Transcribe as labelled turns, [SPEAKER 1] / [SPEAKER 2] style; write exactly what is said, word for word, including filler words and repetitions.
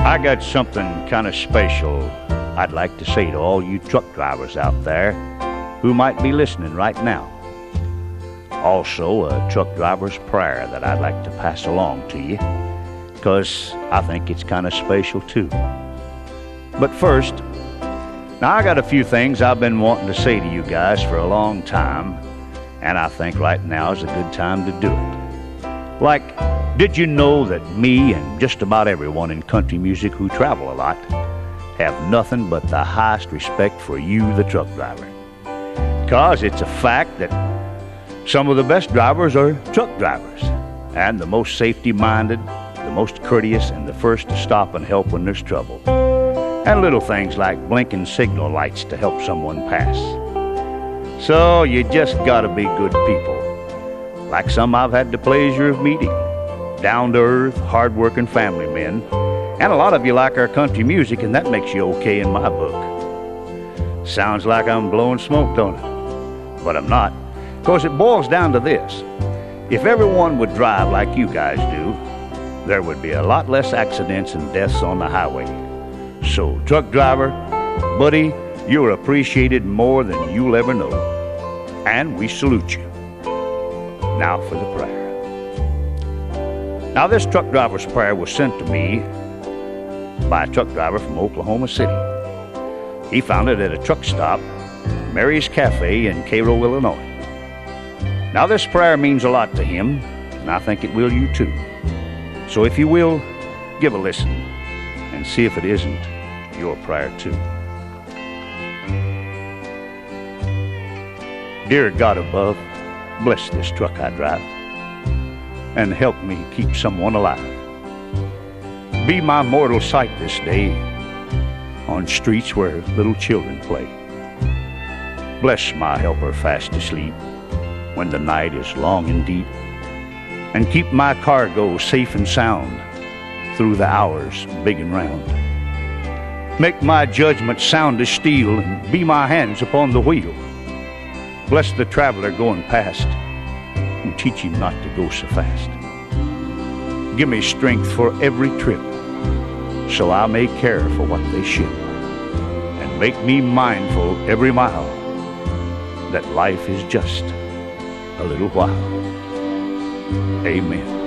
[SPEAKER 1] I got something kind of special I'd like to say to all you truck drivers out there who might be listening right now. Also, a truck driver's prayer that I'd like to pass along to you, because I think it's kind of special too. But first, now I got a few things I've been wanting to say to you guys for a long time, and I think right now is a good time to do it. Like, did you know that me and just about everyone in country music who travel a lot have nothing but the highest respect for you, the truck driver? Because it's a fact that some of the best drivers are truck drivers, and the most safety-minded, the most courteous, and the first to stop and help when there's trouble. And little things like blinking signal lights to help someone pass. So you just gotta be good people, like some I've had the pleasure of meeting. Down-to-earth, hard-working family men. And a lot of you like our country music, and that makes you okay in my book. Sounds like I'm blowing smoke, don't it? But I'm not, because it boils down to this. If everyone would drive like you guys do, there would be a lot less accidents and deaths on the highway. So, truck driver, buddy, you're appreciated more than you'll ever know. And we salute you. Now for the prayer. Now, this truck driver's prayer was sent to me by a truck driver from Oklahoma City. He found it at a truck stop, Mary's Cafe in Cairo, Illinois. Now, this prayer means a lot to him, and I think it will you too. So if you will, give a listen and see if it isn't your prayer too. Dear God above, bless this truck I drive and help me keep someone alive. Be my mortal sight this day on streets where little children play. Bless my helper fast asleep when the night is long and deep, and keep my cargo safe and sound through the hours big and round. Make my judgment sound as steel and be my hands upon the wheel. Bless the traveler going past and teach him not to go so fast. Give me strength for every trip so I may care for what they ship, and make me mindful every mile that life is just a little while. Amen.